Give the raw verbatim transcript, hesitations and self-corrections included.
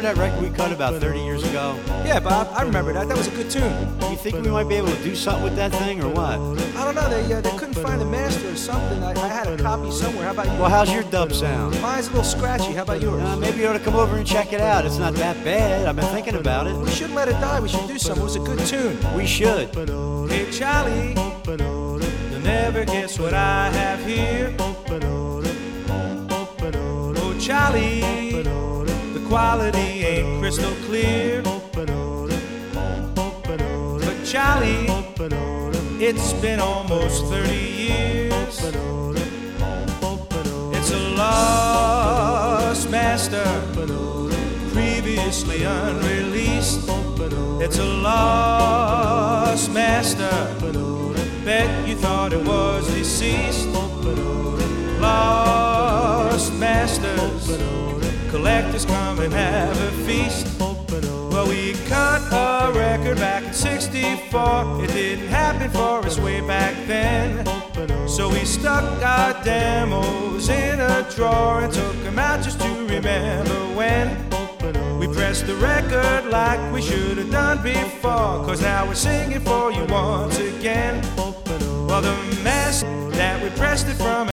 that record we cut about thirty years ago? Yeah, Bob, I remember that. That was a good tune. You think we might be able to do something with that thing or what? I don't know. They uh, they couldn't find the master or something. I, I had a copy somewhere. How about you? Well, how's your dub sound? Mine's a little scratchy. How about yours? Uh, maybe you ought to come over and check it out. It's not that bad. I've been thinking about it. We shouldn't let it die. We should do something. It was a good tune. We should. Hey, Charlie, you'll never guess what I have here. Oh, Charlie, the quality ain't crystal clear. But Charlie, it's been almost thirty years. It's a lost master, previously unreleased. It's a lost master, bet you thought it was deceased. Lost masters, collectors come and have a feast. Well, we cut a record back in sixty-four. It didn't happen for us way back then. So we stuck our demos in a drawer and took them out just to remember when. We pressed the record like we should have done before, 'cause now we're singing for you once again. Well, the mess that we pressed it from